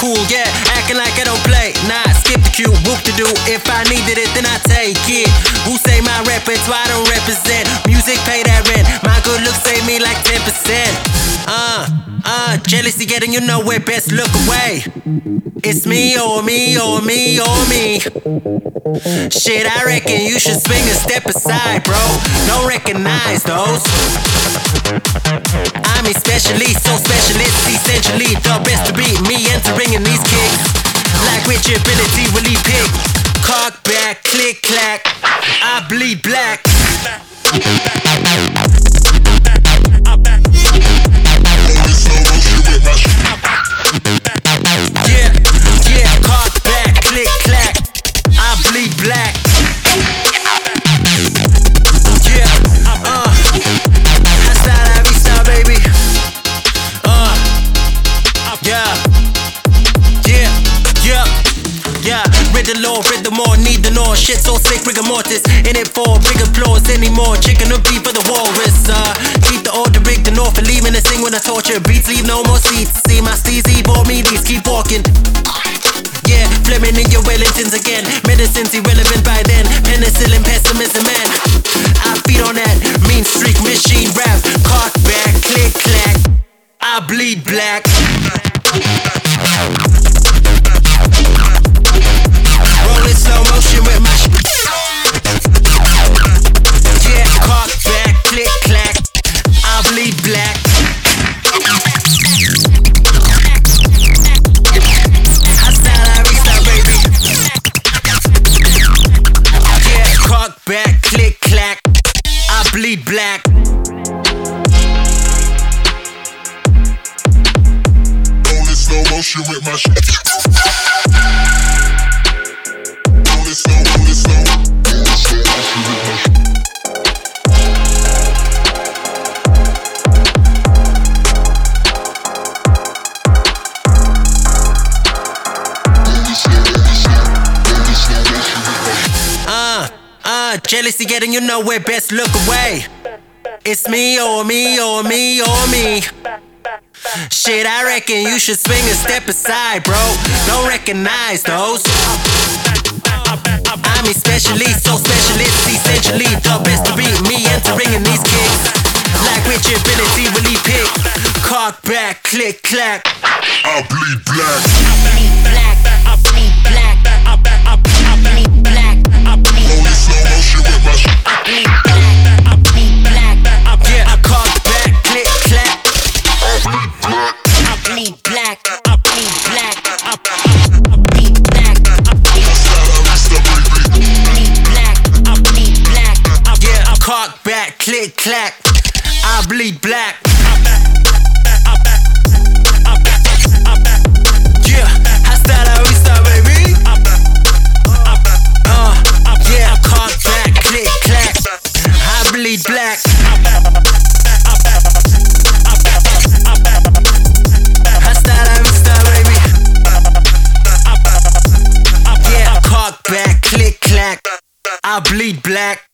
cool, yeah, acting like I don't play. Nah, skip the cue, whoop to do. If I needed it, then I take it. Who say my repertoire don't represent? Music pay that rent. My good looks save me like 10%. Jealousy getting you nowhere, best look away. It's me or me or me or me. Shit, I reckon you should swing a step aside, bro. Don't recognize those. I'm especially so specialist, essentially the best to beat me entering in these kicks. Like which ability will he pick? Cock back, click clack, I bleed black. Yeah, yeah, cock back, click clack, I bleed black. Yeah, hasta la vista, baby. Yeah, read the law, read the more, need the know. Shit so sick, rigor mortis. In it for big applause anymore. Chicken or beef for the walrus. Keep the order, rig the north, and leaving a sing when I torture. Beats leave no more seats. See my steezy, bought me these, keep walking. Yeah, Fleming in your Wellingtons again. Medicine's irrelevant by then. Penicillin, pessimism, man. I feed on that mean streak, machine rap. Cock back, click clack, I bleed black. Rolling slow motion with my yeah, cock back, click clack, I bleed black. Hasta la vista, baby. Yeah, cock back, click clack, I bleed black. Rolling slow motion with my jealousy getting you nowhere, best look away. It's me or me or me or me. Shit, I reckon you should swing a step aside, bro. Don't recognize those. I'm especially so specialist, essentially the best to beat me entering in these kicks. Like which ability will he pick? Cock back, click clack, I bleed black. I bleed black, I bleed black, I bleed black. Rolling slow motion with my I bleed black, I bleed black. Yeah, I cock back, click clack, I bleed black. I bleed black, I bleed black, I bleed black. Yeah, I cock back, click clack, I bleed black. Yeah, hasta la vista, baby. Yeah, I cock back, click clack, I bleed black. Hasta la vista, baby. Yeah, I cock back, click clack, I bleed black.